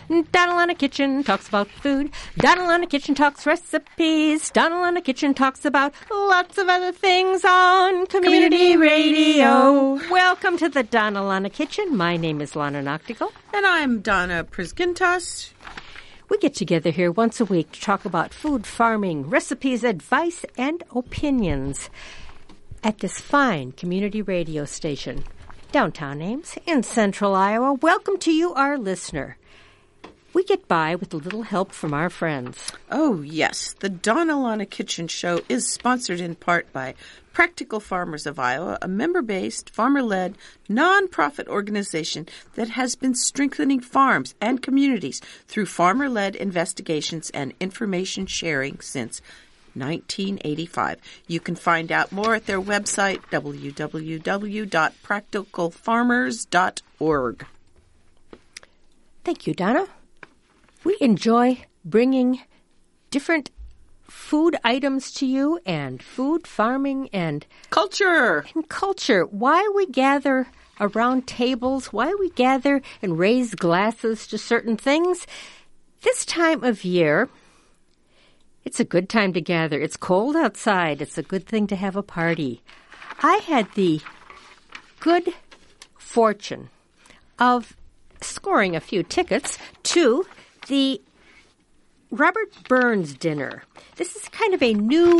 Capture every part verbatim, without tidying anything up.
Donald on the Kitchen talks about food. Donald on the Kitchen talks recipes. Donald on the Kitchen talks about lots of other things on Community, Community Radio. Radio. Welcome to the Donald on the Kitchen. My name is Lana Noctigal. And I'm Donna Prisgintas. We get together here once a week to talk about food, farming, recipes, advice, and opinions at this fine community radio station, downtown Ames in central Iowa. Welcome to you, our listener. We get by with a little help from our friends. Oh, yes. The Donald on a Kitchen show is sponsored in part by Practical Farmers of Iowa, a member-based, farmer-led, non-profit organization that has been strengthening farms and communities through farmer-led investigations and information sharing since nineteen eighty-five. You can find out more at their website, w w w dot practical farmers dot org. Thank you, Donna. We enjoy bringing different food items to you and food, farming, and culture. And culture. Why we gather around tables, why we gather and raise glasses to certain things. This time of year, it's a good time to gather. It's cold outside. It's a good thing to have a party. I had the good fortune of scoring a few tickets to the Robert Burns dinner. This is kind of a new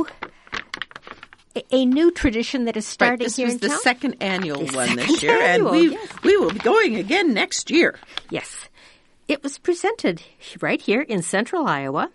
a, a new tradition that is starting right, here in town. This was the second annual the one second this year, annual, and we yes. we will be going again next year. Yes. It was presented right here in central Iowa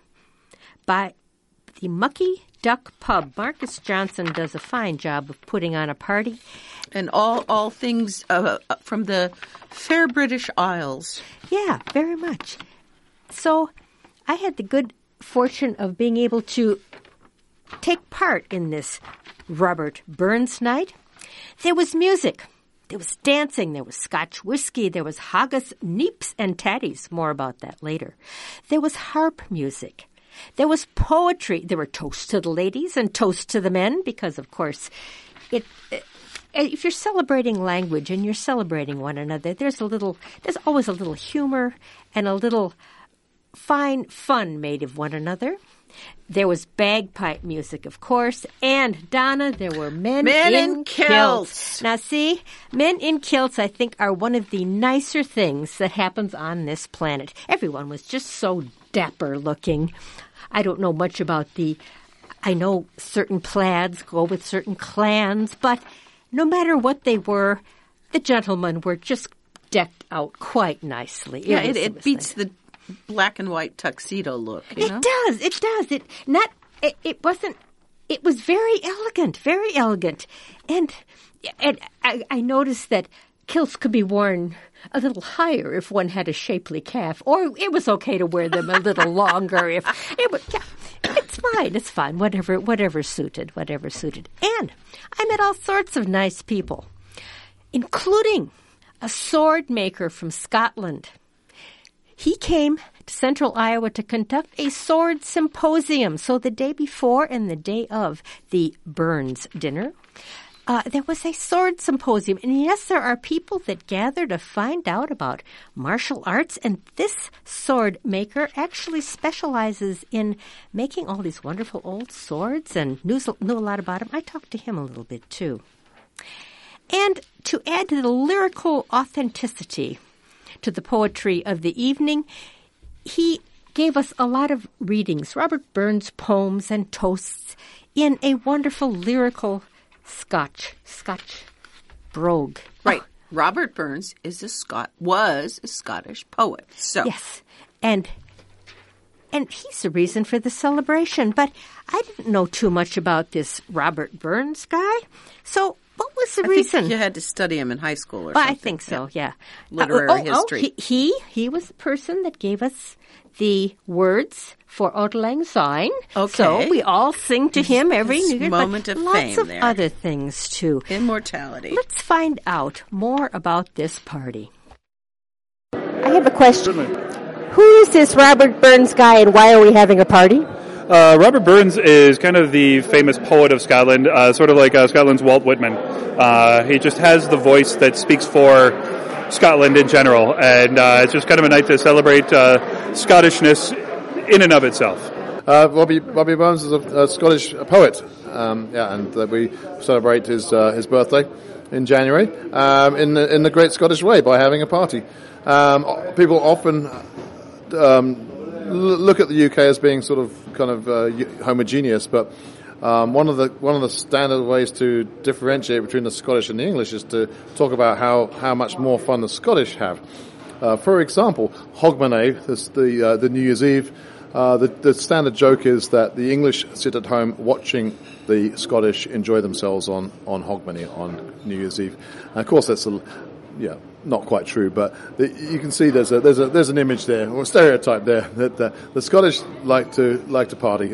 by the Mucky Duck Pub. Marcus Johnson does a fine job of putting on a party. And all, all things uh, from the fair British Isles. Yeah, very much. So I had the good fortune of being able to take part in this Robert Burns night. There was music. There was dancing. There was Scotch whiskey. There was haggis, neeps, and tatties. More about that later. There was harp music. There was poetry. There were toasts to the ladies and toasts to the men because, of course, it... it if you're celebrating language and you're celebrating one another, there's a little, there's always a little humor and a little fine fun made of one another. There was bagpipe music, of course, and Donna, there were men, men in, in kilts. kilts. Now, see, men in kilts, I think, are one of the nicer things that happens on this planet. Everyone was just so dapper looking. I don't know much about the. I know certain plaids go with certain clans, but no matter what they were, the gentlemen were just decked out quite nicely. Yeah, it, it, it was beats nice. the black and white tuxedo look. You it know? does. It does. It not. It, it wasn't. It was very elegant. Very elegant, and and I, I noticed that kilts could be worn a little higher if one had a shapely calf, or it was okay to wear them a little longer if it was. Yeah. It's fine. It's fine. Whatever, whatever suited, whatever suited. And I met all sorts of nice people, including a sword maker from Scotland. He came to central Iowa to conduct a sword symposium. So the day before and the day of the Burns dinner, uh, there was a sword symposium. And yes, there are people that gather to find out about martial arts. And this sword maker actually specializes in making all these wonderful old swords and knew, knew a lot about them. I talked to him a little bit, too. And to add to the lyrical authenticity to the poetry of the evening, he gave us a lot of readings, Robert Burns poems and toasts in a wonderful lyrical Scotch, Scotch brogue. Right. Oh. Robert Burns is a Scot was a Scottish poet. So yes, and and he's the reason for the celebration. But I didn't know too much about this Robert Burns guy. So what was the I reason? think you had to study him in high school or well, something. I think so. Yeah, Literary uh, oh, history. Oh, he, he he was the person that gave us the words for Auld Lang Syne. Okay. So we all sing to him every This New Year. moment but of lots fame of there. other things, too. Immortality. Let's find out more about this party. I have a question. Who is this Robert Burns guy and why are we having a party? Uh, Robert Burns is kind of the famous poet of Scotland, uh, sort of like uh, Scotland's Walt Whitman. Uh, he just has the voice that speaks for Scotland in general, and uh, it's just kind of a night to celebrate uh, Scottishness in and of itself. Uh, Robbie Robbie Burns is a, a Scottish poet, um, yeah, and uh, we celebrate his uh, his birthday in January um, in the, in the great Scottish way by having a party. Um, people often um, look at the U K as being sort of kind of uh, homogeneous, but um, one of the one of the standard ways to differentiate between the Scottish and the English is to talk about how, how much more fun the Scottish have. Uh, for example, Hogmanay, this, the uh, the New Year's Eve. Uh, the, the standard joke is that the English sit at home watching the Scottish enjoy themselves on, on Hogmanay on New Year's Eve. And of course, that's a, yeah, not quite true, but the, you can see there's a there's a there's an image there, or a stereotype there that the, the Scottish like to like to party.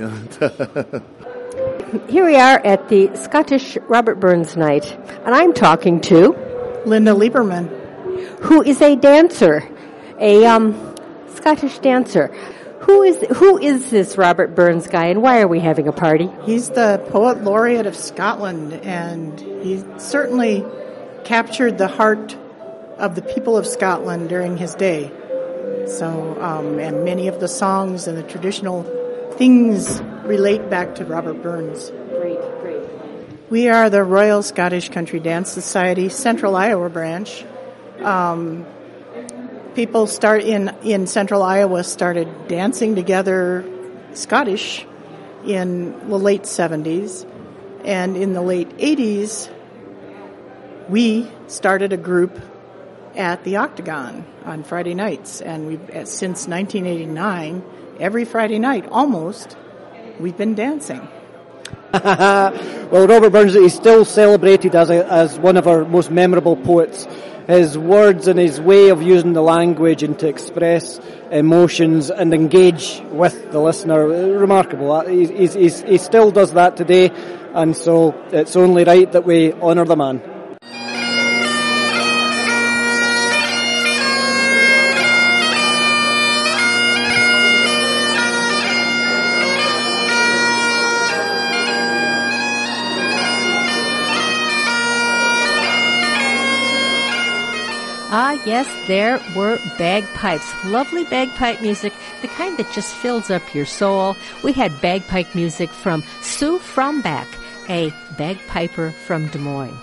Here we are at the Scottish Robert Burns night, and I'm talking to Linda Lieberman, who is a dancer, a um, Scottish dancer. Who is who is this Robert Burns guy, and why are we having a party? He's the Poet Laureate of Scotland, and he certainly captured the heart of the people of Scotland during his day. So, um, and many of the songs and the traditional things relate back to Robert Burns. Great, great. We are the Royal Scottish Country Dance Society Central Iowa branch. Um, People start in, in central Iowa started dancing together Scottish in the late seventies. And in the late eighties, we started a group at the Octagon on Friday nights. And we've, since nineteen eighty-nine, every Friday night, almost, we've been dancing. Well, Robert Burns is still celebrated as a, as one of our most memorable poets. His words and his way of using the language and to express emotions and engage with the listener, remarkable. He's, he's, he still does that today, and so it's only right that we honour the man. Ah, yes, there were bagpipes. Lovely bagpipe music, the kind that just fills up your soul. We had bagpipe music from Sue Fromback, a bagpiper from Des Moines.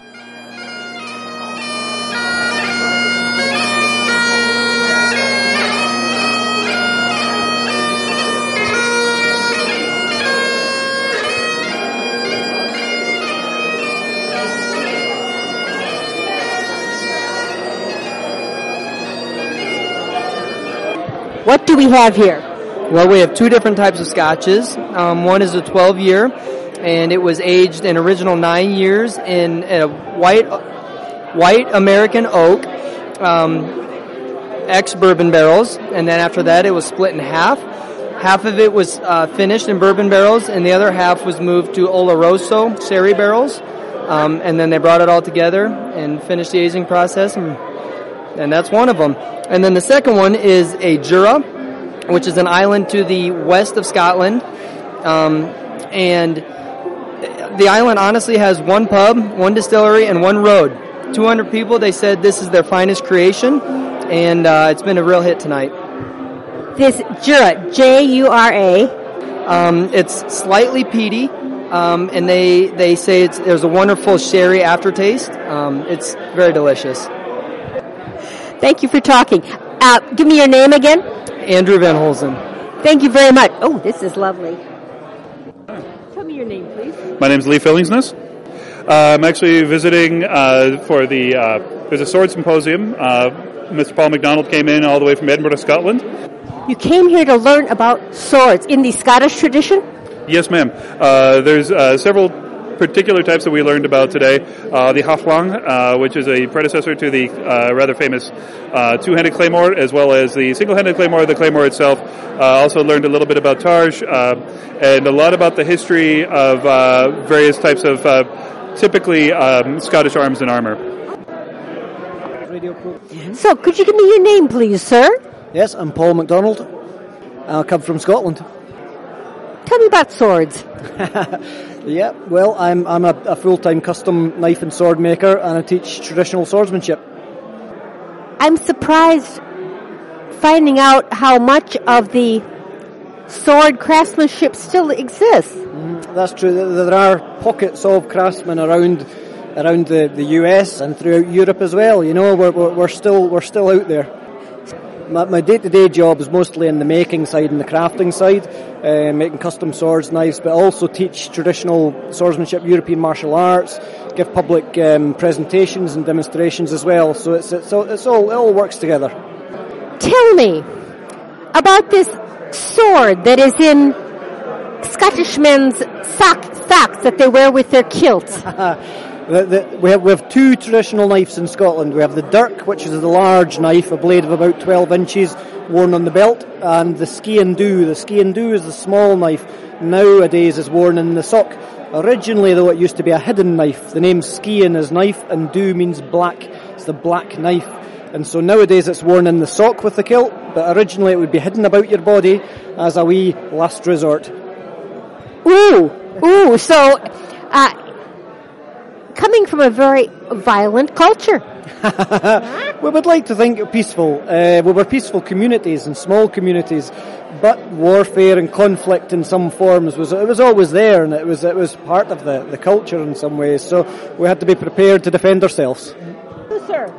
What do we have here? Well, we have two different types of scotches. Um, one is a twelve-year, and it was aged an original nine years in a white white American oak, um, ex-bourbon barrels, and then after that it was split in half. Half of it was uh, finished in bourbon barrels, and the other half was moved to Oloroso sherry barrels, um, and then they brought it all together and finished the aging process, and, and that's one of them. And then the second one is a Jura, which is an island to the west of Scotland. Um, and the island honestly has one pub, one distillery, and one road. two hundred people, they said this is their finest creation, and uh, it's been a real hit tonight. This Jura, J U R A. Um, it's slightly peaty, um, and they, they say it's, there's a wonderful sherry aftertaste. Um, it's very delicious. Thank you for talking. Uh, give me your name again. Andrew Van Holzen. Thank you very much. Oh, this is lovely. Tell me your name, please. My name's Lee Fillingsness. Uh, I'm actually visiting uh, for the, uh, there's a sword symposium. Uh, Mister Paul MacDonald came in all the way from Edinburgh, Scotland. You came here to learn about swords in the Scottish tradition? Yes, ma'am. Uh, there's uh, several particular types that we learned about today. Uh, the Haflang, uh, which is a predecessor to the uh, rather famous uh, two-handed claymore, as well as the single-handed claymore, the claymore itself. Uh, also learned a little bit about Targe, uh, and a lot about the history of uh, various types of uh, typically um, Scottish arms and armor. So, could you give me your name, please, sir? Yes, I'm Paul MacDonald. I come from Scotland. Tell me about swords. Yeah, well, I'm I'm a, a full-time custom knife and sword maker, and I teach traditional swordsmanship. I'm surprised finding out how much of the sword craftsmanship still exists. Mm, that's true. There are pockets of craftsmen around around the, the U S and throughout Europe as well. You know, we're, we're, we're still we're still out there. My, my day-to-day job is mostly in the making side and the crafting side, uh, making custom swords, knives, but also teach traditional swordsmanship, European martial arts, give public um, presentations and demonstrations as well. So it's it's all, it's all it all works together. Tell me about this sword that is in Scottish men's sock, socks that they wear with their kilts. The, the, we, have, we have two traditional knives in Scotland. We have the dirk, which is the large knife, a blade of about twelve inches, worn on the belt, and the skean-dhu. The skean-dhu is the small knife. Nowadays is worn in the sock. Originally, though, it used to be a hidden knife. The name skean is knife, and dhu means black. It's the black knife. And so nowadays it's worn in the sock with the kilt, but originally it would be hidden about your body as a wee last resort. Ooh, ooh, so... Uh, coming from a very violent culture. We would like to think peaceful. Uh, we were peaceful communities and small communities, but warfare and conflict in some forms was it was always there, and it was it was part of the, the culture in some ways. So we had to be prepared to defend ourselves. Yes, sir.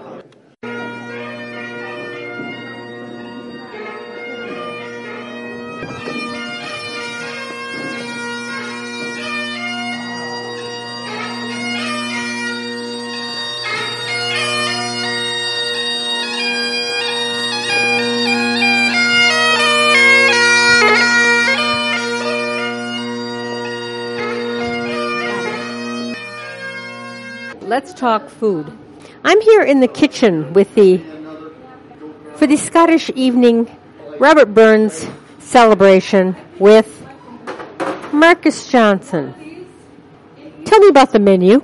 Let's talk food. I'm here in the kitchen with the, for the Scottish Evening Robert Burns celebration with Marcus Johnson. Tell me about the menu.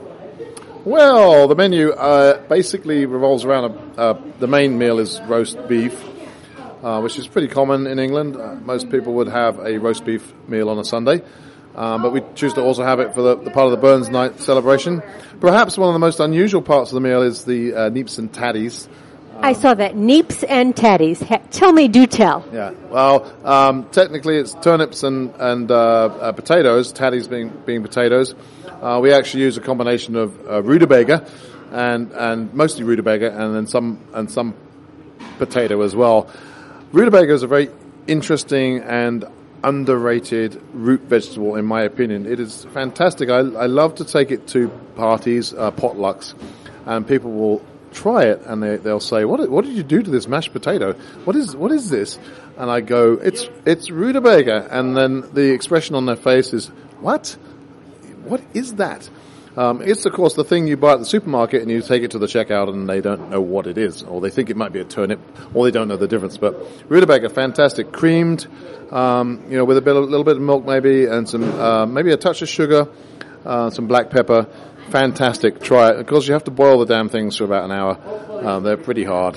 Well, the menu uh, basically revolves around a, uh, the main meal is roast beef, uh, which is pretty common in England. Uh, most people would have a roast beef meal on a Sunday. Um, but we choose to also have it for the, the part of the Burns Night celebration. Perhaps one of the most unusual parts of the meal is the uh, neeps and tatties. Um, I saw that. Neeps and tatties. Ha- tell me, do tell. Yeah. Well, um, technically it's turnips and, and uh, uh, potatoes, tatties being being potatoes. Uh, we actually use a combination of uh, rutabaga and and mostly rutabaga and then some and some potato as well. Rutabaga is a very interesting and underrated root vegetable, in my opinion. It is fantastic. I, I love to take it to parties, uh, potlucks, and people will try it and they, they'll say, "What what did you do to this mashed potato? What is what is this?" And I go, "It's it's rutabaga." And then the expression on their face is, "What? What is that?" Um, it's, of course, the thing you buy at the supermarket and you take it to the checkout and they don't know what it is, or they think it might be a turnip, or they don't know the difference. But rutabaga, fantastic, creamed, um, you know, with a bit, a little bit of milk maybe, and some, uh, maybe a touch of sugar, uh, some black pepper. Fantastic. Try it. Of course, you have to boil the damn things for about an hour. Um, they're pretty hard.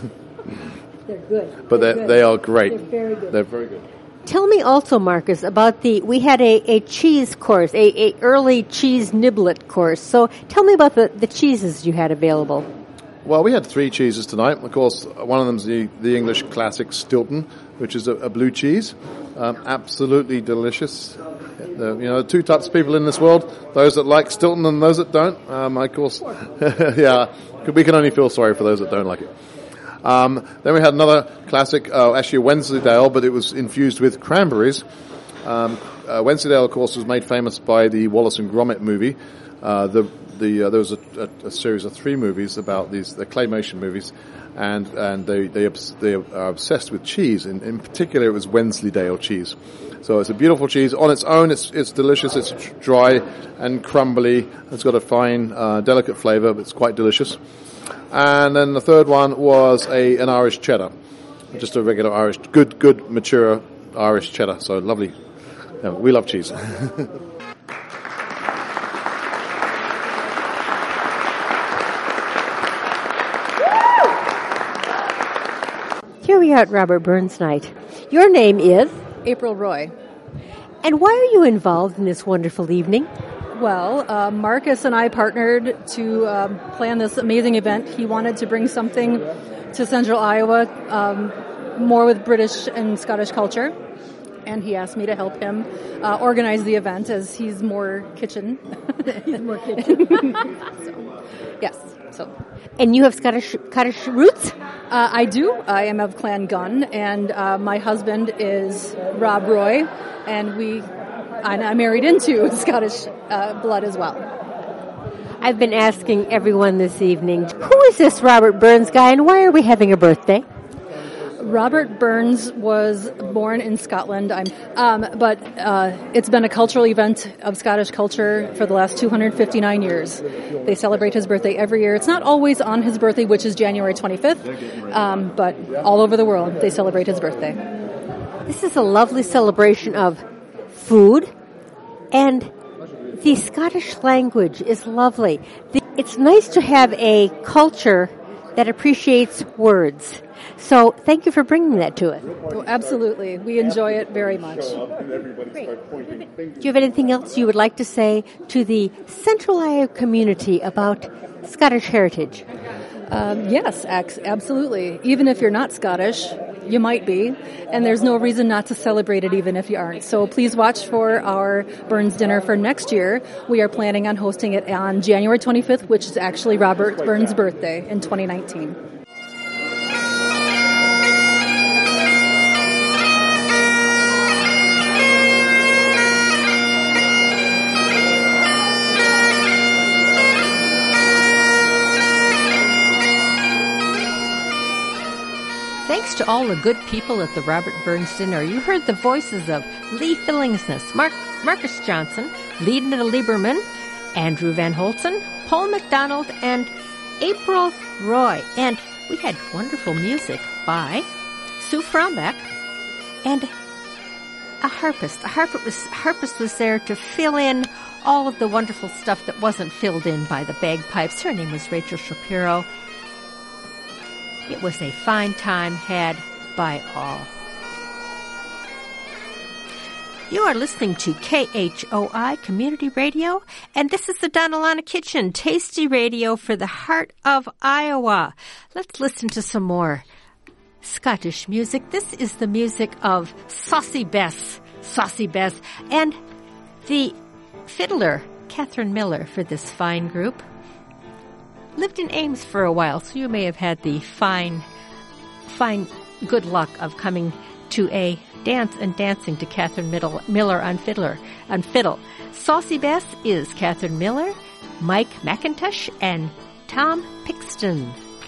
They're good. But they're, good. they are great. They're very good. They're very good. Tell me also, Marcus, about the, we had a, a cheese course, a, a early cheese niblet course. So tell me about the, the cheeses you had available. Well, we had three cheeses tonight. Of course, one of them is the, the English classic Stilton, which is a, a blue cheese. Um, absolutely delicious. The, you know, two types of people in this world, those that like Stilton and those that don't. Um, of course, yeah, we can only feel sorry for those that don't like it. Um, then we had another classic, uh, actually a Wensleydale, but it was infused with cranberries. Um, uh, Wensleydale, of course, was made famous by the Wallace and Gromit movie. Uh, the the uh, there was a, a, a series of three movies about these, the claymation movies, and and they they they are obsessed with cheese. In, in particular, it was Wensleydale cheese. So it's a beautiful cheese on its own. It's it's delicious. It's dry and crumbly. It's got a fine, uh, delicate flavour, but it's quite delicious. And then the third one was a an Irish cheddar, just a regular Irish, good, good, mature Irish cheddar. So lovely. Yeah, we love cheese. Here we are at Robert Burns Night. Your name is? April Roy. And why are you involved in this wonderful evening? Well, uh, Marcus and I partnered to um, plan this amazing event. He wanted to bring something to Central Iowa, um, more with British and Scottish culture. And he asked me to help him uh, organize the event as he's more kitchen. He's more kitchen. so, yes. So. And you have Scottish Scottish roots? Uh, I do. I am of Clan Gunn, and uh, my husband is Rob Roy, and we, and I married into Scottish uh, blood as well. I've been asking everyone this evening, who is this Robert Burns guy, and why are we having a birthday? Robert Burns was born in Scotland, I'm, um, but uh, it's been a cultural event of Scottish culture for the last two hundred fifty-nine years. They celebrate his birthday every year. It's not always on his birthday, which is January twenty-fifth, um, but all over the world they celebrate his birthday. This is a lovely celebration of food, and the Scottish language is lovely. It's nice to have a culture that appreciates words. So thank you for bringing that to it. Oh, absolutely. We enjoy it very much. Great. Do you have anything else you would like to say to the Central Iowa community about Scottish heritage? Um, yes, absolutely. Even if you're not Scottish, you might be, and there's no reason not to celebrate it even if you aren't. So please watch for our Burns dinner for next year. We are planning on hosting it on January twenty-fifth, which is actually Robert Burns' birthday in twenty nineteen. Thanks to all the good people at the Robert Burns dinner. You heard the voices of Lee Fillingsness, Mark, Marcus Johnson, Lena Lieberman, Andrew Van Holzen, Paul McDonald, and April Roy. And we had wonderful music by Sue Frombeck and a harpist. A harpist was, harpist was there to fill in all of the wonderful stuff that wasn't filled in by the bagpipes. Her name was Rachel Shapiro. It was a fine time had by all. You are listening to K H O I Community Radio, and this is the Donalana Kitchen, tasty radio for the heart of Iowa. Let's listen to some more Scottish music. This is the music of Saucy Bess, Saucy Bess, and the fiddler, Catherine Miller, for this fine group. Lived in Ames for a while, so you may have had the fine, fine good luck of coming to a dance and dancing to Catherine Middle, Miller on fiddler, on fiddle. Saucy Bess is Catherine Miller, Mike McIntosh, and Tom Pixton.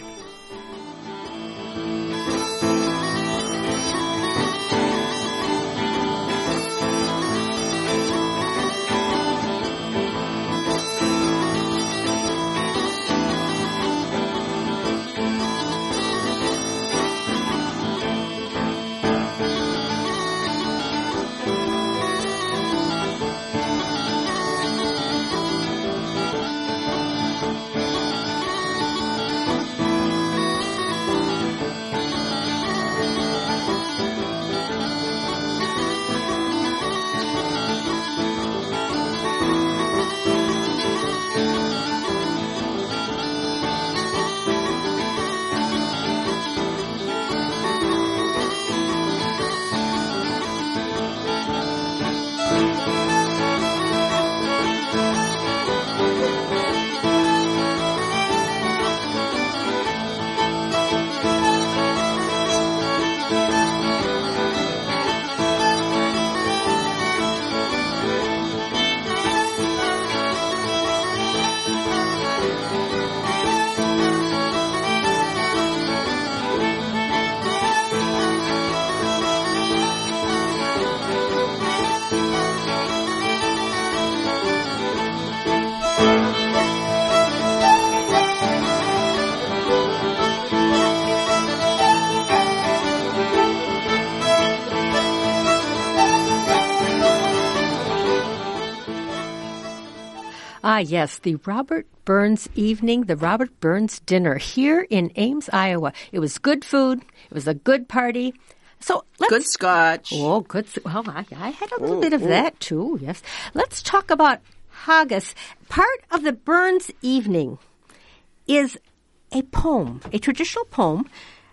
Ah, yes, the Robert Burns evening, the Robert Burns dinner here in Ames, Iowa. It was good food. It was a good party. So let's, good scotch. Oh, good. Well, I, I had a little ooh, bit of ooh. that too. Yes. Let's talk about haggis. Part of the Burns evening is a poem, a traditional poem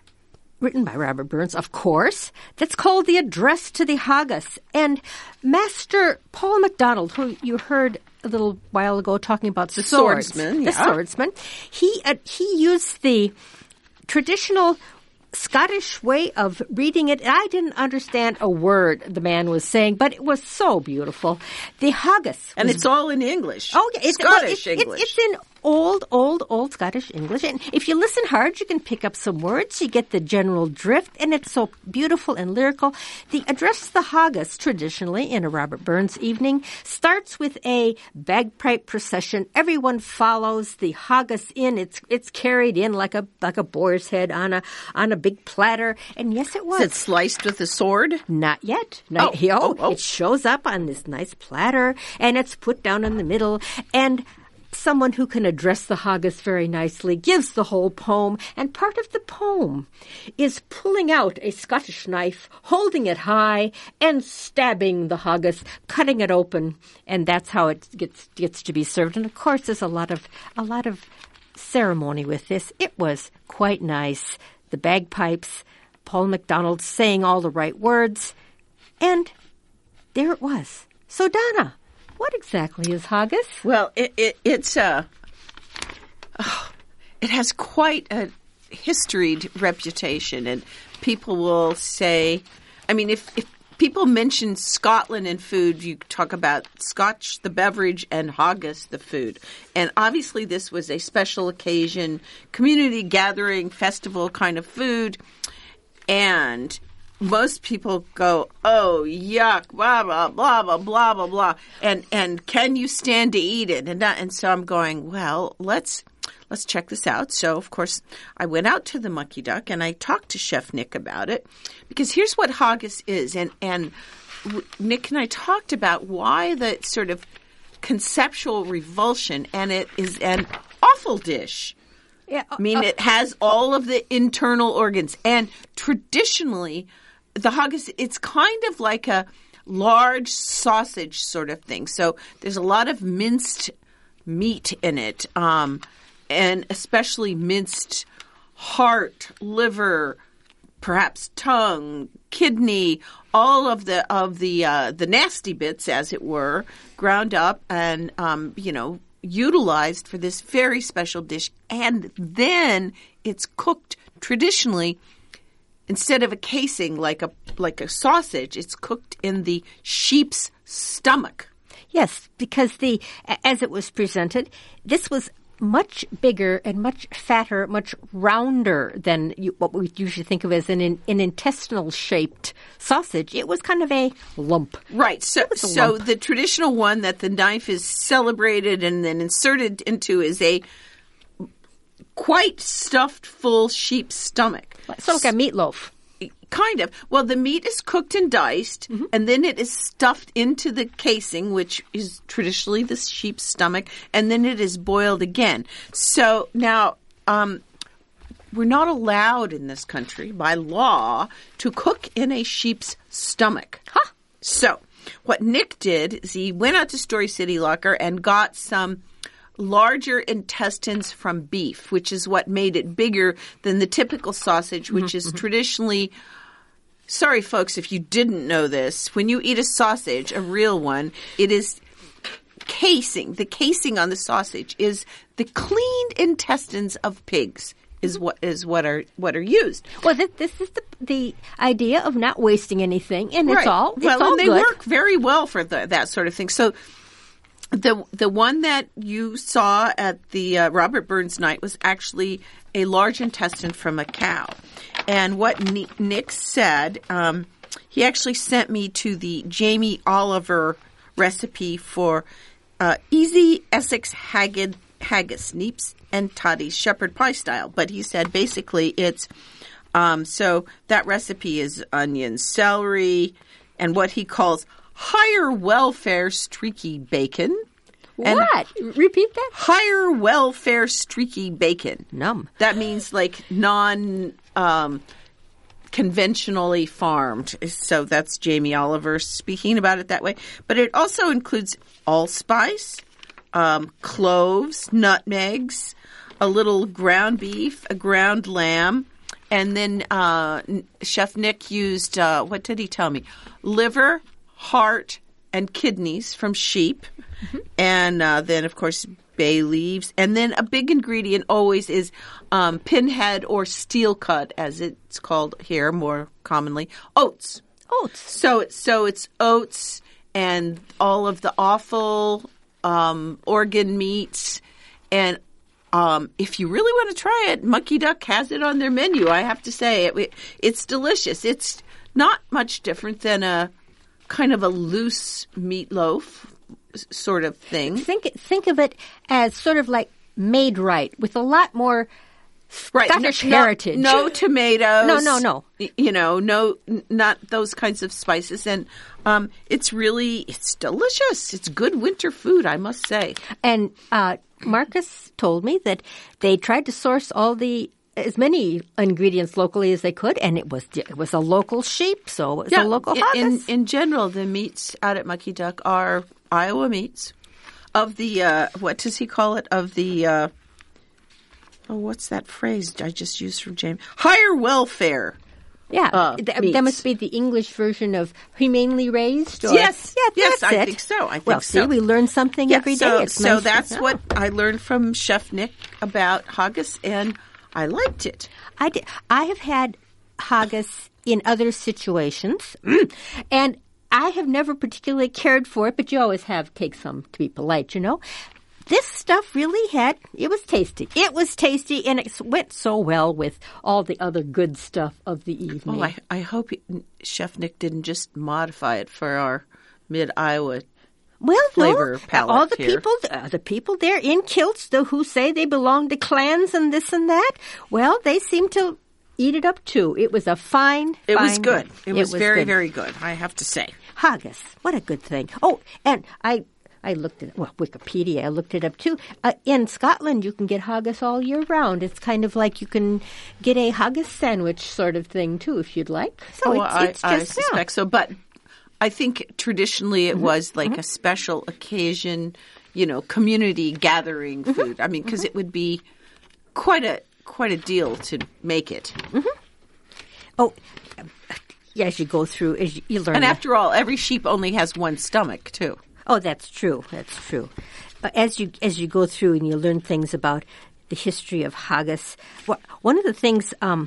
written by Robert Burns, of course, that's called The Address to the Haggis. And Master Paul MacDonald, who you heard a little while ago talking about the swords, swordsman, the yeah. swordsman, he uh, he used the traditional Scottish way of reading it. I didn't understand a word the man was saying, but it was so beautiful. The haggis. And was, it's all in English. Oh, yeah. It's, Scottish well, it's, English. It's, it's in old, old, old Scottish English. And if you listen hard, you can pick up some words. You get the general drift, and it's so beautiful and lyrical. The Address to the Haggis, traditionally in a Robert Burns evening, starts with a bagpipe procession. Everyone follows the haggis in. It's it's carried in like a like a boar's head on a on a big platter. And yes, it was. Is it sliced with a sword? Not yet. No, Oh, oh, oh, oh. It shows up on this nice platter, and it's put down in the middle. And someone who can address the haggis very nicely gives the whole poem, and part of the poem is pulling out a Scottish knife, holding it high, and stabbing the haggis, cutting it open, and that's how it gets gets to be served. And of course, there's a lot of a lot of ceremony with this. It was quite nice. The bagpipes, Paul MacDonald saying all the right words, and there it was. So, Donna, what exactly is haggis? Well, it, it it's uh, oh, it has quite a historied reputation, and people will say, I mean, if, if people mention Scotland and food, you talk about Scotch, the beverage, and haggis, the food. And obviously this was a special occasion, community gathering, festival kind of food, and most people go, oh, yuck, blah, blah, blah, blah, blah, blah, blah. And, and can you stand to eat it? And, that, and so I'm going, well, let's, let's check this out. So, of course, I went out to the Mucky Duck and I talked to Chef Nick about it, because here's what haggis is. And, and Nick and I talked about why the sort of conceptual revulsion, and it is an awful dish. Yeah, I mean, uh, it has all of the internal organs. And traditionally, the haggis, it's kind of like a large sausage sort of thing. So there's a lot of minced meat in it, um, and especially minced heart, liver, perhaps tongue, kidney, all of the of the uh, the nasty bits, as it were, ground up and um, you know utilized for this very special dish. And then it's cooked traditionally. Instead of a casing like a like a sausage, it's cooked in the sheep's stomach. Yes, because the as it was presented, this was much bigger and much fatter, much rounder than you, what we usually think of as an, an intestinal-shaped sausage. It was kind of a lump. Right. So, a so lump. the traditional one that the knife is celebrated and then inserted into is a quite stuffed full sheep's stomach. So like a meatloaf. Kind of. Well, the meat is cooked and diced, mm-hmm. and then it is stuffed into the casing, which is traditionally the sheep's stomach, and then it is boiled again. So now, um, we're not allowed in this country by law to cook in a sheep's stomach. Huh? So what Nick did is he went out to Story City Locker and got some larger intestines from beef, which is what made it bigger than the typical sausage, which mm-hmm. is traditionally... Sorry, folks, if you didn't know this. When you eat a sausage, a real one, it is casing. The casing on the sausage is the cleaned intestines of pigs. Is what is what are what are used. Well, this, this is the the idea of not wasting anything, and right. it's all it's well, all and they good. work very well for the, that sort of thing. So. The the one that you saw at the uh, Robert Burns night was actually a large intestine from a cow. And what Nick said, um, he actually sent me to the Jamie Oliver recipe for uh, easy Essex haggis, haggis, neeps and toddies, shepherd pie style. But he said basically it's, um, so that recipe is onion, celery, and what he calls higher welfare streaky bacon. And what? Repeat that? Higher welfare streaky bacon. Num. That means like non um, conventionally farmed. So that's Jamie Oliver speaking about it that way. But it also includes allspice, um, cloves, nutmegs, a little ground beef, a ground lamb, and then uh, Chef Nick used, uh, what did he tell me? Liver, heart, and kidneys from sheep. Mm-hmm. And uh, then, of course, bay leaves. And then a big ingredient always is um, pinhead or steel cut, as it's called here more commonly, oats. Oats. So, so it's oats and all of the awful um, organ meats. And um, if you really want to try it, Monkey Duck has it on their menu. I have to say, it, it's delicious. It's not much different than a kind of a loose meatloaf sort of thing. Think think of it as sort of like made right, with a lot more right. Scottish no, heritage. No, no tomatoes. No, no, no. You know, no, not those kinds of spices. And um, it's really, it's delicious. It's good winter food, I must say. And uh, Marcus told me that they tried to source all the as many ingredients locally as they could, and it was it was a local sheep, so it was yeah, a local in, haggis. In, in general, the meats out at Monkey Duck are Iowa meats of the, uh, what does he call it, of the, uh, oh, what's that phrase I just used from James? Higher welfare. Yeah, uh, th- that must be the English version of humanely raised. Or, yes, yeah, yes, that's I it. think so. I think well, so. see, we learn something yeah, every day. So, It's so nice that's to know. what I learned from Chef Nick about haggis, and I liked it. I, did, I have had haggis in other situations, and I have never particularly cared for it, but you always have take some to be polite, you know. This stuff really had, it was tasty. It was tasty, and it went so well with all the other good stuff of the evening. Oh, I, I hope he, Chef Nick didn't just modify it for our mid-Iowa well, flavor no, palette all the here. people, uh, the people there in kilts the, who say they belong to clans and this and that, well, they seem to eat it up too. It was a fine, It fine was good. It, It was, was very, good. very good, I have to say. Haggis, what a good thing. Oh, and I I looked at, well, Wikipedia, I looked it up too. Uh, in Scotland, you can get haggis all year round. It's kind of like you can get a haggis sandwich sort of thing too, if you'd like. So oh, it's, I, it's I just, suspect yeah. so. But I think traditionally it Mm-hmm. was like mm-hmm. a special occasion, you know, community gathering Mm-hmm. food. I mean, because mm-hmm. it would be quite a quite a deal to make it. Mm-hmm. Oh, yeah, as you go through, as you, you learn. And that. after all, every sheep only has one stomach, too. Oh, that's true. That's true. But as you as you go through and you learn things about the history of haggis, one of the things, um,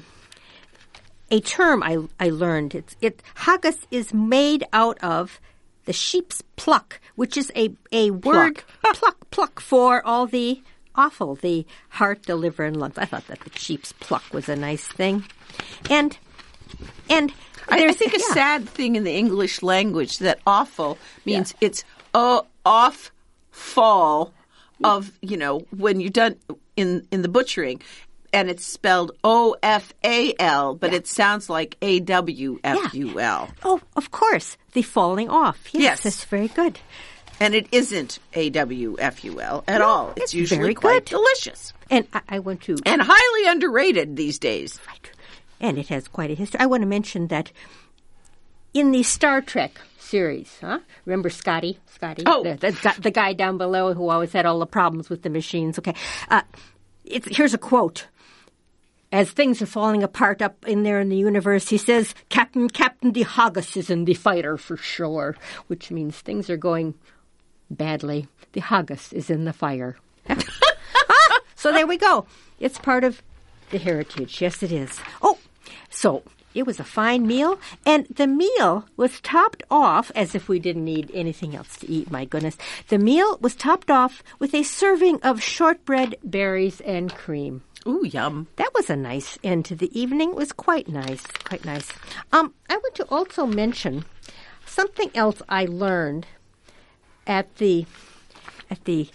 a term I I learned, it's it haggis is made out of the sheep's pluck, which is a a word Pluck. pluck pluck for all the offal, the heart, the liver, and lungs. I thought that the sheep's pluck was a nice thing, and and. I, I think a yeah. sad thing in the English language that awful means yeah. it's oh, off fall of, you know, when you're done in, in the butchering, and it's spelled O F A L, but yeah. it sounds like A W F U L. Yeah. Oh, of course. The falling off. Yes, Yes. that's very good. And it isn't A W F U L at No, all. It's, it's usually very quite good. delicious. And I, I want to... And highly underrated these days. Right. And it has quite a history. I want to mention that in the Star Trek series, huh? Remember Scotty? Scotty? Oh. The, the, the guy down below who always had all the problems with the machines. Okay. Uh, it's, here's a quote. As things are falling apart up in there in the universe, he says, Captain, Captain the Haggis is in the fighter for sure, which means things are going badly. The haggis is in the fire. ah, so there we go. It's part of the heritage. Yes, it is. Oh, so it was a fine meal, and the meal was topped off, as if we didn't need anything else to eat, my goodness. The meal was topped off with a serving of shortbread, berries, and cream. Ooh, yum. That was a nice end to the evening. It was quite nice, quite nice. Um, I want to also mention something else I learned at the at the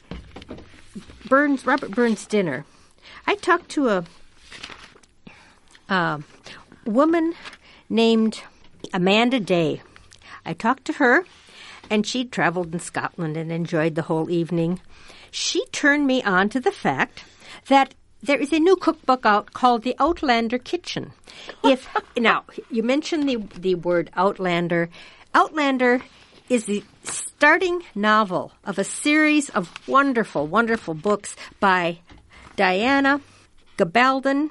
Burns Robert Burns dinner. I talked to a a woman named Amanda Day. I talked to her, and she'd traveled in Scotland and enjoyed the whole evening. She turned me on to the fact that there is a new cookbook out called The Outlander Kitchen. If now you mentioned the the word Outlander, Outlander is the starting novel of a series of wonderful, wonderful books by Diana Gabaldon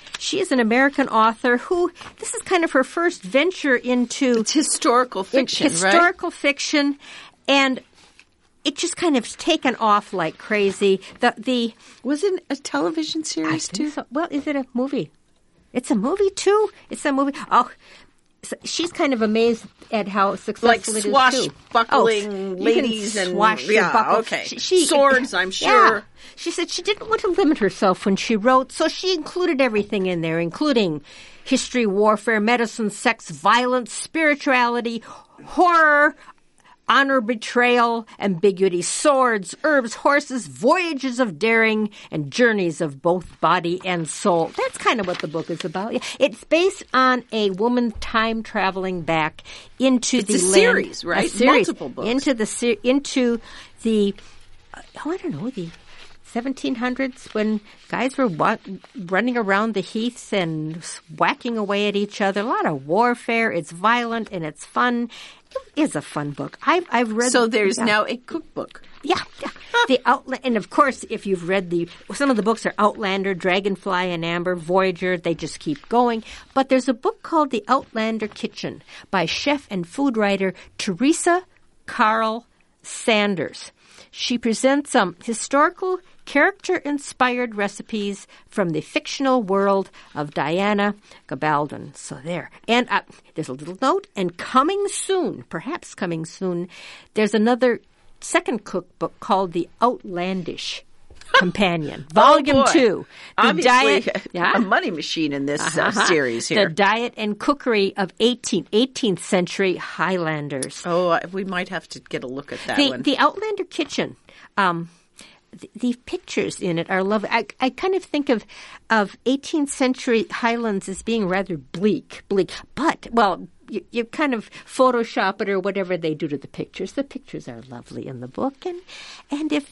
She is an American author who, this is kind of her first venture into It's historical fiction, in historical fiction, and it just kind of taken off like crazy. The the Was it a television I series, think too? so. Well, is it a movie? It's a movie too. It's a movie. Oh, so she's kind of amazed at how successful Like it is too. swashbuckling Oh, you can ladies and- swashbuckle. yeah, okay. She, she- Swords, I'm yeah. sure. She said she didn't want to limit herself when she wrote, so she included everything in there, including history, warfare, medicine, sex, violence, spirituality, horror, honor, betrayal, ambiguity, swords, herbs, horses, voyages of daring, and journeys of both body and soul. That's kind of what the book is about. It's based on a woman time traveling back into It's the a land, series, right? A series, Multiple books. into the se- into the uh, oh, I don't know, the seventeen hundreds, when guys were wa- running around the heaths and whacking away at each other. A lot of warfare. It's violent and it's fun. It is a fun book. I've I've read. So there's yeah. now a cookbook. Yeah, yeah. The Outla- and of course, if you've read the some of the books are Outlander, Dragonfly, and Amber, Voyager. They just keep going. But there's a book called The Outlander Kitchen by chef and food writer Teresa Carl Sanders. She presents some historical, character-inspired recipes from the fictional world of Diana Gabaldon. So there. And uh, there's a little note. And coming soon, perhaps coming soon, there's another second cookbook called The Outlandish Companion, Volume oh boy. two. The Obviously, diet, yeah? a money machine in this uh, Uh-huh. series here. The diet and cookery of eighteenth, eighteenth century Highlanders. oh, uh, we might have to get a look at that The, one. the Outlander Kitchen, um, the, the pictures in it are lovely. I, I kind of think of, of eighteenth century Highlands as being rather bleak, bleak. But, well, you, you kind of Photoshop it or whatever they do to the pictures. The pictures are lovely in the book. And, and if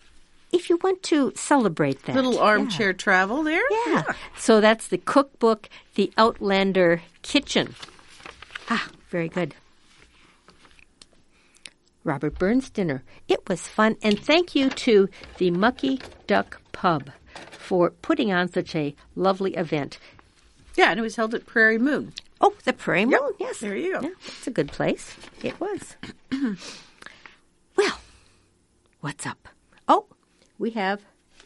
if you want to celebrate that. Little armchair yeah. travel there. Yeah. So that's the cookbook, The Outlander Kitchen. Ah, very good. Robert Burns dinner. It was fun. And thank you to the Mucky Duck Pub for putting on such a lovely event. Yeah, and it was held at Prairie Moon. Oh, the Prairie Moon. Yep, Yes. there you go. Yeah, it's a good place. It was. Well, what's up? Oh, we have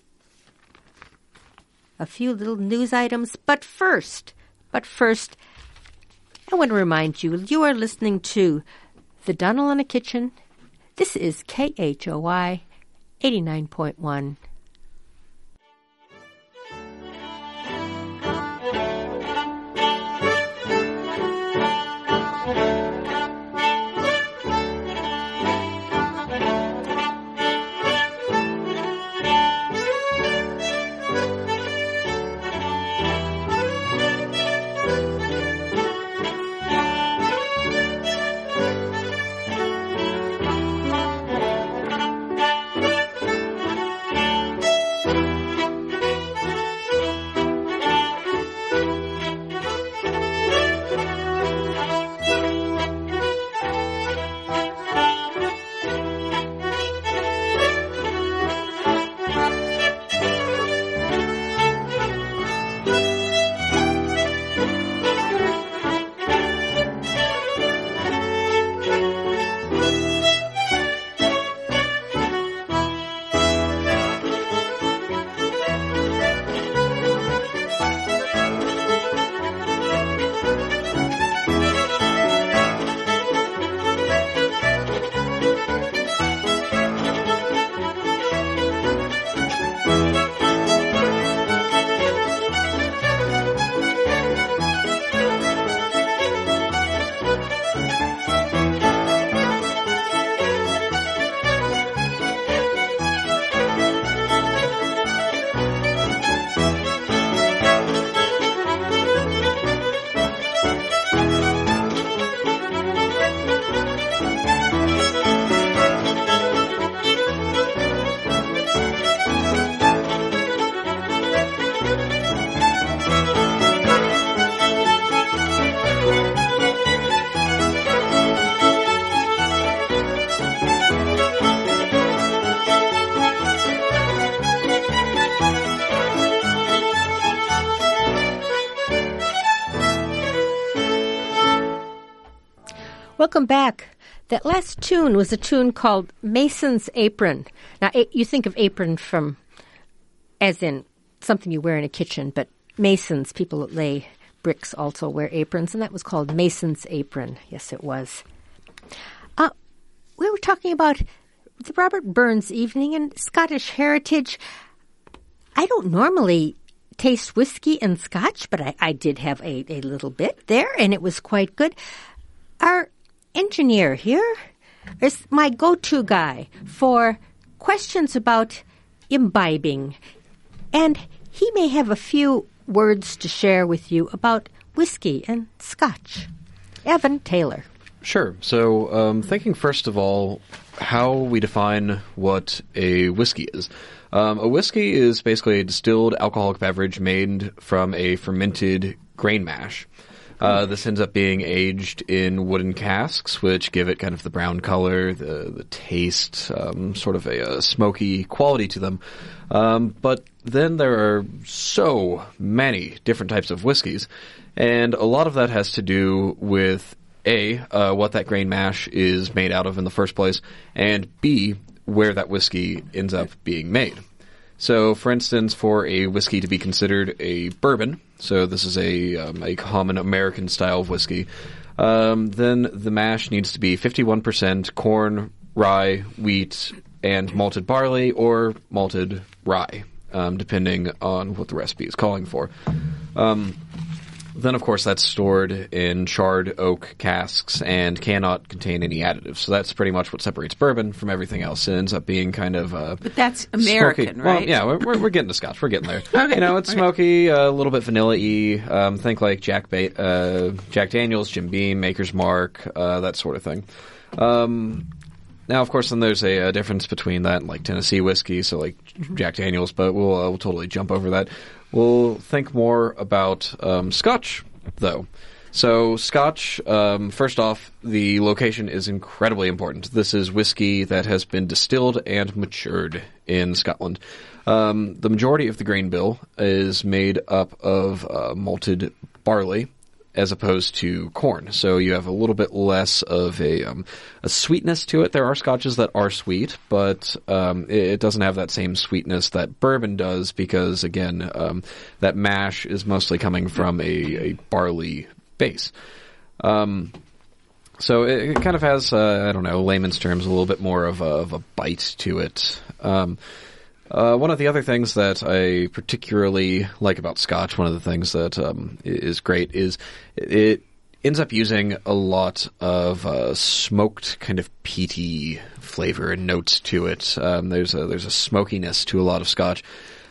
a few little news items. But first, but first, I want to remind you, you are listening to The Donnell in a Kitchen. This is K H O I eighty-nine point one. Welcome back. That last tune was a tune called Mason's Apron. Now, a- you think of apron from, as in something you wear in a kitchen, but masons, people that lay bricks, also wear aprons, and that was called Mason's Apron. Yes, it was. Uh, we were talking about the Robert Burns Evening and Scottish heritage. I don't normally taste whiskey and scotch, but I, I did have a, a little bit there, and it was quite good. Our engineer here is my go-to guy for questions about imbibing, and he may have a few words to share with you about whiskey and scotch. Evan Taylor. Sure. So, um, thinking first of all, how we define what a whiskey is. Um, a whiskey is basically a distilled alcoholic beverage made from a fermented grain mash. Uh, this ends up being aged in wooden casks, which give it kind of the brown color, the the taste, um, sort of a, a smoky quality to them. Um, but then there are so many different types of whiskeys, and a lot of that has to do with A, uh, what that grain mash is made out of in the first place, and B, where that whiskey ends up being made. So, for instance, for a whiskey to be considered a bourbon, so this is a um, a common American style of whiskey, um, then the mash needs to be fifty-one percent corn, rye, wheat, and malted barley or malted rye, um, depending on what the recipe is calling for. Um, Then, of course, that's stored in charred oak casks and cannot contain any additives. So that's pretty much what separates bourbon from everything else. It ends up being kind of uh, But that's American, smoky. right? Well, yeah, we're, we're, we're getting to Scotch. We're getting there. Okay. You know, it's Okay. smoky, a little bit vanilla-y. Um, think like Jack ba- uh, Jack Daniels, Jim Beam, Maker's Mark, uh, that sort of thing. Um, now, of course, then there's a, a difference between that and like Tennessee whiskey, so like Jack Daniels, but we'll, uh, we'll totally jump over that. We'll think more about um, Scotch, though. So, Scotch, um, first off, the location is incredibly important. This is whiskey that has been distilled and matured in Scotland. Um, the majority of the grain bill is made up of uh, malted barley as opposed to corn. So you have a little bit less of a um, a sweetness to it. There are scotches that are sweet, but um, it, it doesn't have that same sweetness that bourbon does because, again, um, that mash is mostly coming from a, a barley base. Um, so it, it kind of has, uh, I don't know, layman's terms, a little bit more of a, of a bite to it. Um Uh, one of the other things that I particularly like about Scotch, one of the things that um, is great, is it ends up using a lot of uh, smoked kind of peaty flavor and notes to it. Um, there's a, there's a smokiness to a lot of Scotch.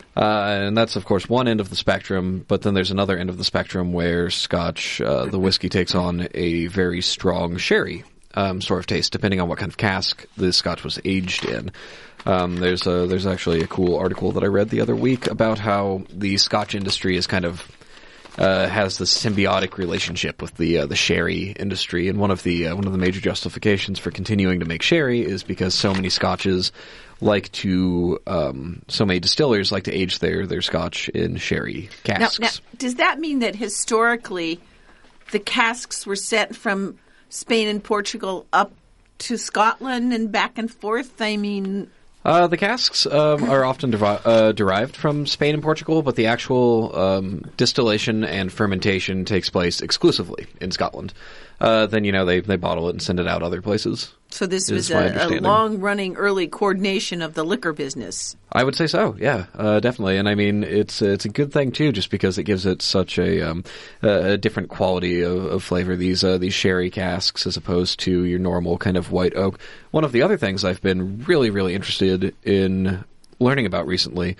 Uh, and that's, of course, one end of the spectrum, but then there's another end of the spectrum where Scotch, uh, the whiskey takes on a very strong sherry um, sort of taste, depending on what kind of cask the Scotch was aged in. Um, there's a, there's actually a cool article that I read the other week about how the Scotch industry is kind of uh, has this symbiotic relationship with the uh, the sherry industry, and one of the uh, one of the major justifications for continuing to make sherry is because so many Scotches like to um, so many distillers like to age their their Scotch in sherry casks. Now, now, does that mean that historically the casks were sent from Spain and Portugal up to Scotland and back and forth? I mean. Uh, the casks um, are often devi- uh, derived from Spain and Portugal, but the actual um, distillation and fermentation takes place exclusively in Scotland. Uh, then, you know, they, they bottle it and send it out other places. So this is was a, a long-running early coordination of the liquor business. I would say so, yeah, uh, definitely. And I mean, it's it's a good thing, too, just because it gives it such a um, a different quality of, of flavor, these uh, these sherry casks, as opposed to your normal kind of white oak. One of the other things I've been really, really interested in learning about recently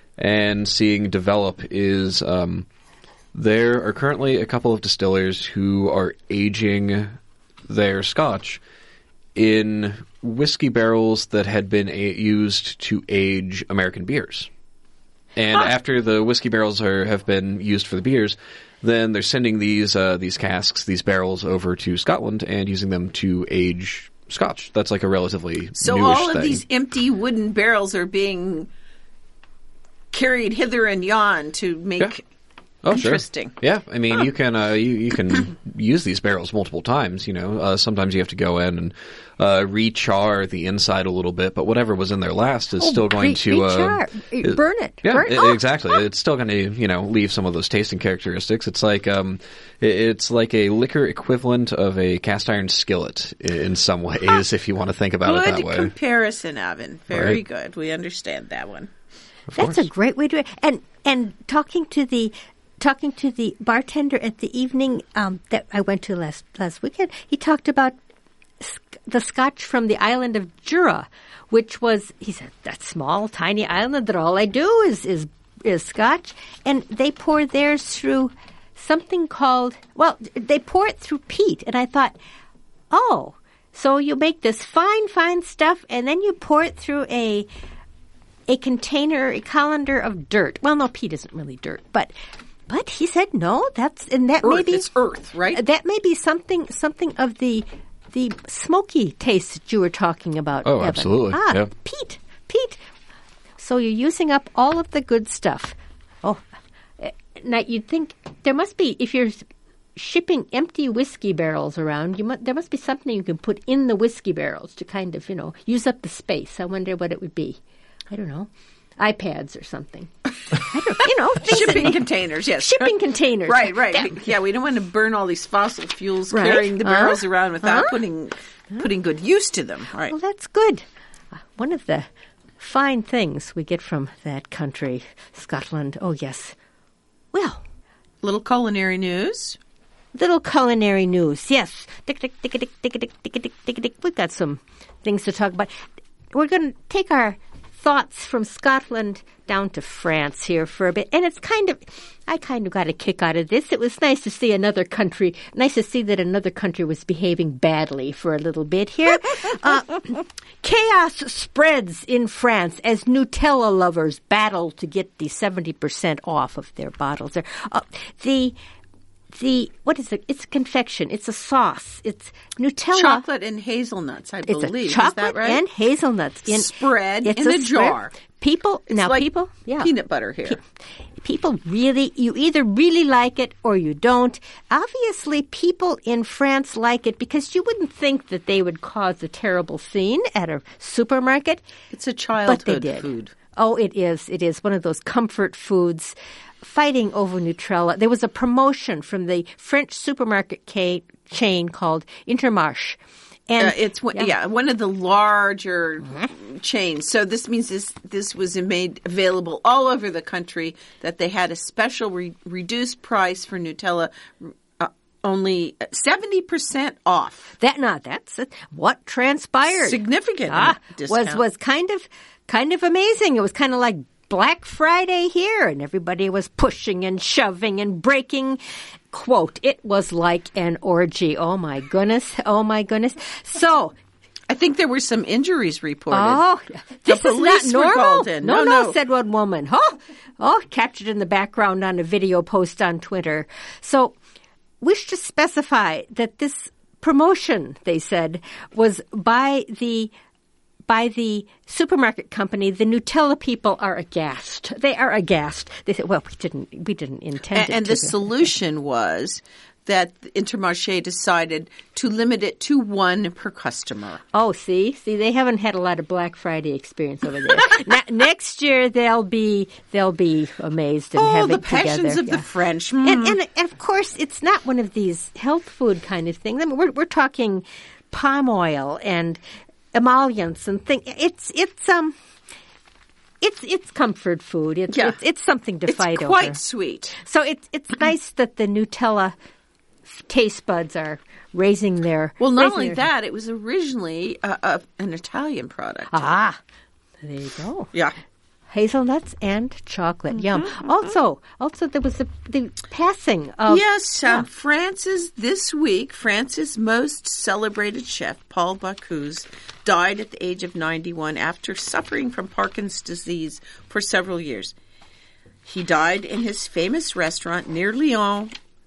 and seeing develop is um, there are currently a couple of distillers who are aging their Scotch in whiskey barrels that had been a- used to age American beers. And huh. after the whiskey barrels are have been used for the beers, then they're sending these uh, these casks, these barrels over to Scotland and using them to age Scotch. That's like a relatively So newish all of thing. these empty wooden barrels are being carried hither and yon to make... Yeah. Oh, Interesting. Sure. Yeah, I mean, huh. you can uh, you, you can use these barrels multiple times. You know, uh, sometimes you have to go in and uh, re-char the inside a little bit, but whatever was in there last is oh, still going re- to uh, it, burn it. Yeah, burn. It, oh, exactly. Oh. It's still going to you know leave some of those tasting characteristics. It's like um, it, it's like a liquor equivalent of a cast iron skillet in some ways, huh. if you want to think about good it that way. Good comparison, Evan. Very right. good. We understand that one. Of That's course. a great way to do it. And and talking to the talking to the bartender at the evening um, that I went to last last weekend, he talked about sc- the Scotch from the island of Jura, which was he said that small tiny island that all I do is is is Scotch, and they pour theirs through something called well they pour it through peat, and I thought, oh, so you make this fine fine stuff, and then you pour it through a a container, a colander of dirt. Well, no, peat isn't really dirt, but but he said no. That's and that earth, may be it's earth, right? That may be something something of the the smoky taste that you were talking about. Oh, Evan. absolutely. Ah, yeah. peat, peat. So you're using up all of the good stuff. Oh, now you'd think there must be if you're shipping empty whiskey barrels around. You must, there must be something you can put in the whiskey barrels to kind of you know use up the space. I wonder what it would be. I don't know, iPads or something. I don't, you know, shipping that, containers. Yes, shipping containers. Right, right. That, yeah, we don't want to burn all these fossil fuels right? carrying the barrels uh, around without uh, putting putting good use to them. Right. Well, that's good. Uh, one of the fine things we get from that country, Scotland. Oh yes. Well, little culinary news. Little culinary news. Yes. Tick, tick, tick, tick, tick, tick, tick, tick, tick, tick. We've got some things to talk about. We're going to take our thoughts from Scotland down to France here for a bit. And it's kind of, I kind of got a kick out of this. It was nice to see another country, nice to see that another country was behaving badly for a little bit here. uh, chaos spreads in France as Nutella lovers battle to get the seventy percent off of their bottles. There, uh, the... The what is it? It's a confection. It's a sauce. It's Nutella, chocolate and hazelnuts. I believe. It's a chocolate is that right? and hazelnuts in spread it's in a, a jar. Spread. People it's now, like people, yeah, peanut butter here. Pe- people really, you either really like it or you don't. Obviously, people in France like it because you wouldn't think that they would cause a terrible scene at a supermarket. It's a childhood but they did. food. Oh, it is. It is one of those comfort foods. Fighting over Nutella. There was a promotion from the French supermarket ca- chain called Intermarché. And uh, it's one, yeah. yeah, one of the larger mm-hmm. chains. So this means this this was made available all over the country. That they had a special re- reduced price for Nutella, uh, only seventy percent off. That not that's uh, what transpired. Significant ah, discount. was was kind of kind of amazing. It was kind of like Black Friday here, and everybody was pushing and shoving and breaking. Quote, it was like an orgy. Oh, my goodness. Oh, my goodness. So I think there were some injuries reported. Oh, this the police is not normal. Were called in. No, no, no, no, said one woman. Oh, oh, captured in the background on a video post on Twitter. So wish to specify that this promotion, they said, was by the by the supermarket company. The Nutella people are aghast. They are aghast. They said, well, we didn't we didn't intend and, it and to the be. solution was that Intermarché decided to limit it to one per customer. Oh, see? See, they haven't had a lot of Black Friday experience over there. Na- next year, they'll be they'll be amazed and oh, have the it together. passions of yeah. the French. Mm. And, and, and, of course, it's not one of these health food kind of things. I mean, we're, we're talking palm oil and emollients and things. It's, it's, um... It's it's comfort food. It's yeah. it's, it's something to it's fight over. It's quite sweet. So it's it's nice that the Nutella taste buds are raising their. Well, not raising only their, that, it was originally uh, uh, an Italian product. Ah, there you go. Yeah. Hazelnuts and chocolate. Mm-hmm, Yum. mm-hmm. Also, also there was a, the passing of. Yes, yeah. um, France's this week. France's most celebrated chef, Paul Bocuse, died at the age of ninety-one after suffering from Parkinson's disease for several years. He died in his famous restaurant near Lyon.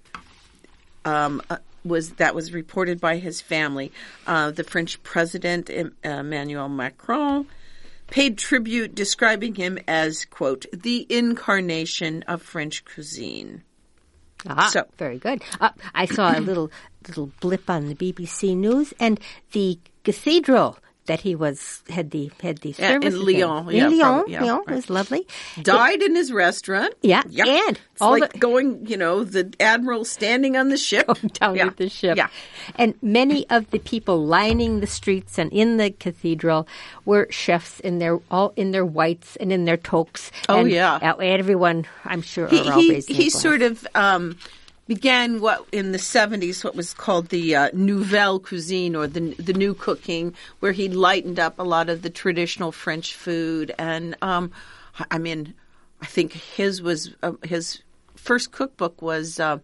Um, uh, was that was reported by his family. Uh, the French President uh, Emmanuel Macron paid tribute, describing him as, quote, the incarnation of French cuisine. Ah, So- very good. Uh, I saw a little little blip on the B B C News, and the cathedral that he was had the had the Yeah, in services Lyon. in Yeah, Lyon, probably, yeah, Lyon right. was lovely. Died in his restaurant. Yeah, Yeah. and It's all like the- going, you know, the admiral standing on the ship. down yeah. with the ship. Yeah. And many of the people lining the streets and in the cathedral were chefs in their all in their whites and in their toques. Oh, and, yeah. uh, everyone, I'm sure, He, are all he, raising he a glass. sort of um, began what in the seventies, what was called the uh, nouvelle cuisine, or the the new cooking, where he lightened up a lot of the traditional French food. And um, I mean, I think his was uh, his first cookbook was uh,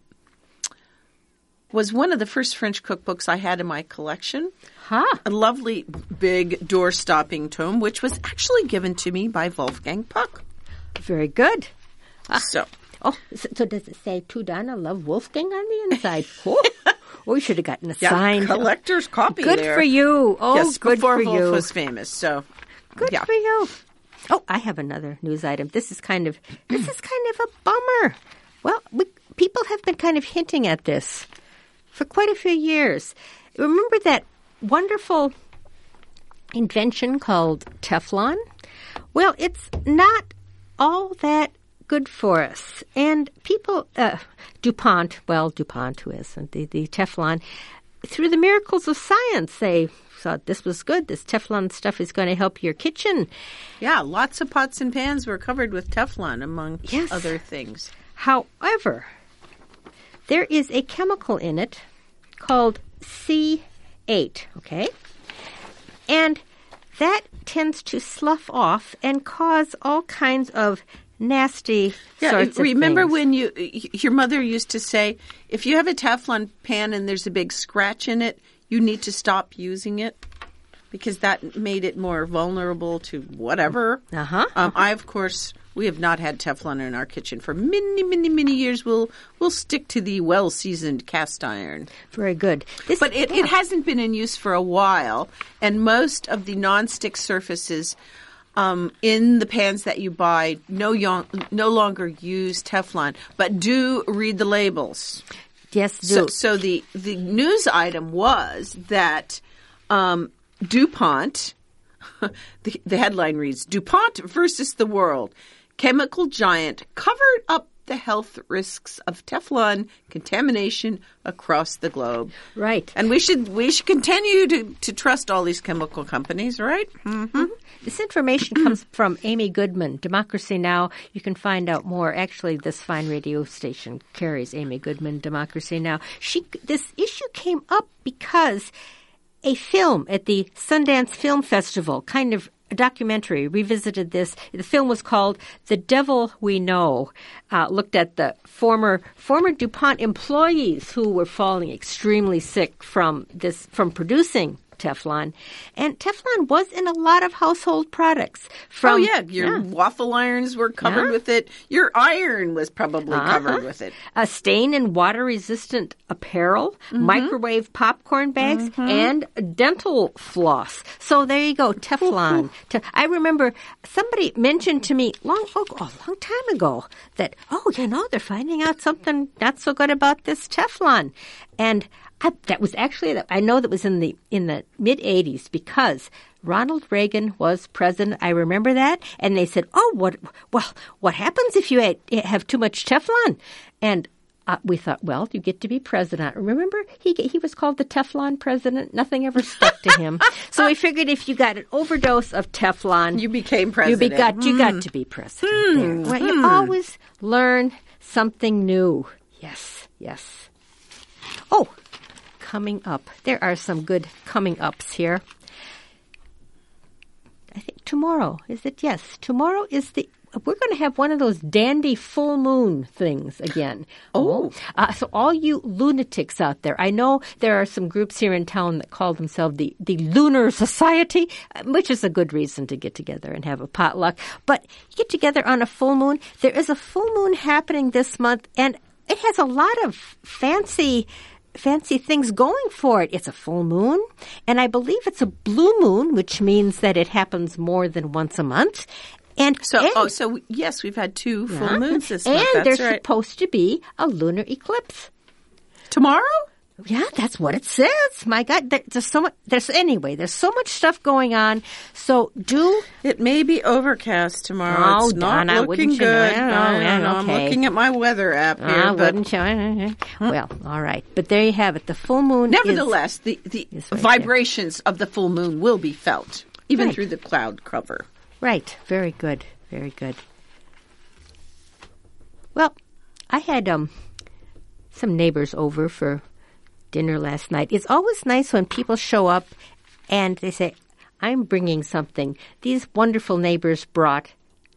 was one of the first French cookbooks I had in my collection. Huh. A lovely big door-stopping tome, which was actually given to me by Wolfgang Puck. Very good. So. Oh, so, so does it say "To Donna, love Wolfgang" on the inside? Oh, we should have gotten a Yeah, signed collector's copy Good there. for you. Oh, yes, good before for Wolf you. was famous. So, Good yeah. for you. Oh, I have another news item. This is kind of this is kind of a bummer. Well, we, people have been kind of hinting at this for quite a few years. Remember that wonderful invention called Teflon? Well, it's not all that good for us. And people, uh, DuPont, well, DuPont, who isn't, the, the Teflon, through the miracles of science, they thought this was good. This Teflon stuff is going to help your kitchen. Yeah, lots of pots and pans were covered with Teflon, among Yes. other things. However, there is a chemical in it called C eight, okay? And that tends to slough off and cause all kinds of nasty Yeah, sorts of remember things. when you your mother used to say, if you have a Teflon pan and there's a big scratch in it, you need to stop using it because that made it more vulnerable to whatever. Uh-huh. Um, I, of course, we have not had Teflon in our kitchen for many, many, many years. We'll we'll stick to the well-seasoned cast iron. Very good. This, But it, yeah. it hasn't been in use for a while, and most of the nonstick surfaces um, in the pans that you buy no, yon- no longer use Teflon, but do read the labels. Yes, do. So, so the, the news item was that um, DuPont, the, the headline reads, DuPont versus the world. Chemical giant covered up the health risks of Teflon contamination across the globe. Right. And we should we should continue to, to trust all these chemical companies, right? Mm-hmm. This information comes from Amy Goodman, Democracy Now! You can find out more. Actually, this fine radio station carries Amy Goodman, Democracy Now! She this issue came up because a film at the Sundance Film Festival, kind of a documentary, revisited this. The film was called The Devil We Know, uh, looked at the former former DuPont employees who were falling extremely sick from this from producing Teflon. And Teflon was in a lot of household products. From, oh, yeah. Your yeah. waffle irons were covered Yeah. with it. Your iron was probably Uh-huh. covered with it. A stain and water-resistant apparel, microwave popcorn bags, and dental floss. So there you go, Teflon. Te- I remember somebody mentioned to me long, oh, a long time ago that, oh, you know, they're finding out something not so good about this Teflon. And I, that was actually, I know that was in the in the mid eighties because Ronald Reagan was president. I remember that. And they said, oh, what, well, what happens if you had, have too much Teflon? And uh, we thought, well, you get to be president. Remember, he he was called the Teflon president. Nothing ever stuck to him. So we figured if you got an overdose of Teflon, You became you, president. be, got, you got to be president. there. Well, you always learn something new. Yes, yes. Oh, coming up. There are some good coming ups here. I think tomorrow, is it? Yes. Tomorrow is the, we're going to have one of those dandy full moon things again. Oh. Uh, so all you lunatics out there, I know there are some groups here in town that call themselves the, the Lunar Society, uh, which is a good reason to get together and have a potluck. But get together on a full moon. There is a full moon happening this month, and it has a lot of fancy fancy things going for it. It's a full moon, and I believe it's a blue moon, which means that it happens more than once a month. And So, and, oh, so we- yes, we've had two full yeah. moons this and month. That's there's right. supposed to be a lunar eclipse. Tomorrow? Yeah, that's what it says. My God, there, there's so much. There's anyway. There's so much stuff going on. So do. It may be overcast tomorrow. Oh, it's not Donna, looking wouldn't you good. know? No, Oh, no, yeah, no. I'm okay. looking at my weather app here. Ah, but wouldn't you? Well, all right. But there you have it. The full moon. nevertheless, the, the is right vibrations of the full moon will be felt, even Right. through the cloud cover. Is, right. Very good. Very good. Well, I had um some neighbors over for dinner last night. It's always nice when people show up and they say, I'm bringing something. These wonderful neighbors brought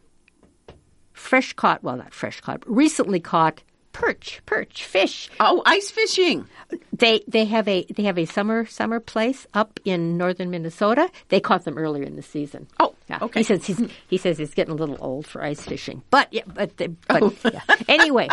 fresh caught, well, not fresh caught, but recently caught perch, perch, fish. Oh, ice fishing. They they have a they have a summer summer place up in northern Minnesota. They caught them earlier in the season. Oh, Yeah. okay. He says he's he says he's getting a little old for ice fishing, but yeah, but, the, but Oh. yeah. Anyway,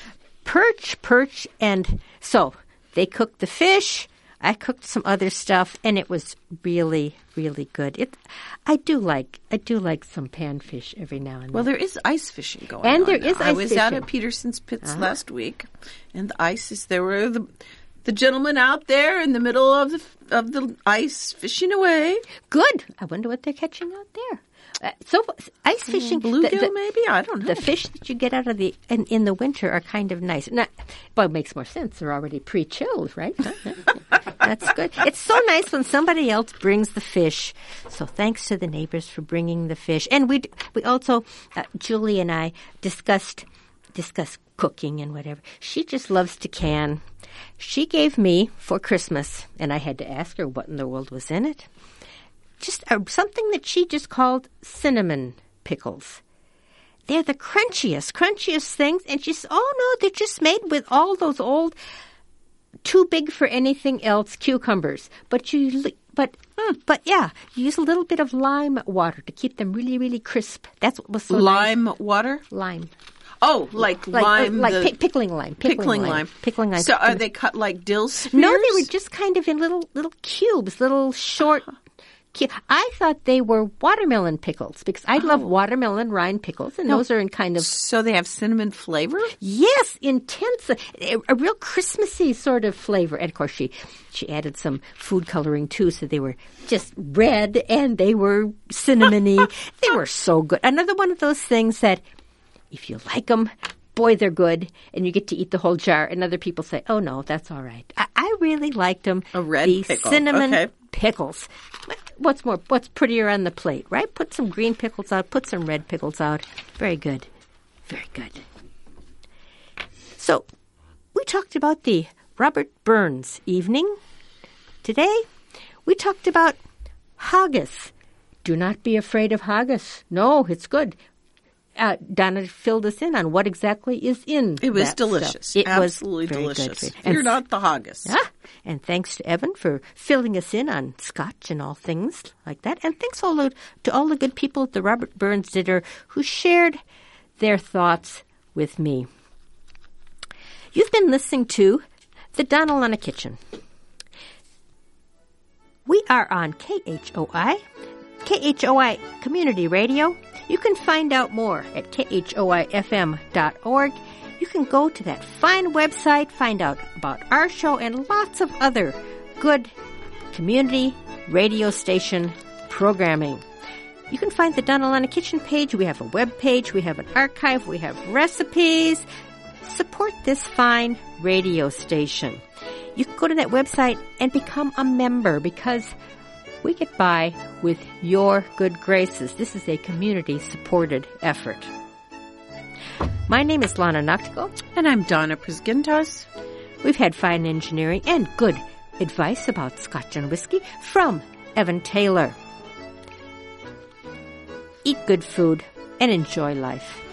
perch, perch, and so they cooked the fish. I cooked some other stuff, and it was really, really good. It, I do like I do like some panfish every now and then. Well, there is ice fishing going And on. there now. is I ice was out fishing. at Peterson's Pits Uh-huh. last week, and the ice is there were the the gentlemen out there in the middle of the of the ice fishing away. Good. I wonder what they're catching out there. Uh, so ice fishing, Bluegill, the- the- maybe? I don't know. The fish that you get out of the in, in the winter are kind of nice. Not, but it makes more sense. They're already pre-chilled, right? That's good. It's so nice when somebody else brings the fish. So thanks to the neighbors for bringing the fish. And we we also uh, Julie and I discussed discussed cooking and whatever. She just loves to can. She gave me for Christmas, and I had to ask her what in the world was in it. Just uh, something that she just called cinnamon pickles. They're the crunchiest, crunchiest things. And she said, oh, no, they're just made with all those old, too big for anything else cucumbers. But you, li- but, mm, but yeah, you use a little bit of lime water to keep them really, really crisp. That's what was so Lime nice. water? Lime. Oh, like, Like, lime. uh, like the pi- pickling lime. Pickling, pickling lime. lime. Pickling lime. So are they cut like dill spears? No, they were just kind of in little little cubes, little short. cu- I thought they were watermelon pickles because I love watermelon rind pickles, and those are in kind of So they have cinnamon flavor? yes, intense, a, a real Christmassy sort of flavor. And of course, she she added some food coloring too, so they were just red and they were cinnamony. They were so good. Another one of those things that, if you like them, boy, they're good, and you get to eat the whole jar. And other people say, oh, no, that's all right. I, I really liked them. A red the pickle. cinnamon Okay. pickles. What's more, what's prettier on the plate, right? Put some green pickles out, put some red pickles out. Very good. Very good. So we talked about the Robert Burns evening. Today, we talked about haggis. Do not be afraid of haggis. No, it's good. Uh, Donna filled us in on what exactly is in It was that delicious. stuff. It Absolutely was very delicious. Good. Fear And- not the haggis. Yeah. And thanks to Evan for filling us in on Scotch and all things like that. And thanks all to, to all the good people at the Robert Burns dinner who shared their thoughts with me. You've been listening to The Donna Lana Kitchen. We are on K H O I, K H O I Community Radio. You can find out more at K H O I F M dot org. You can go to that fine website, find out about our show and lots of other good community radio station programming. You can find the Donna Lana Kitchen page. We have a web page. We have an archive. We have recipes. Support this fine radio station. You can go to that website and become a member because we get by with your good graces. This is a community-supported effort. My name is Lana Noctigal. And I'm Donna Prisgintas. We've had fine engineering and good advice about Scotch and whiskey from Evan Taylor. Eat good food and enjoy life.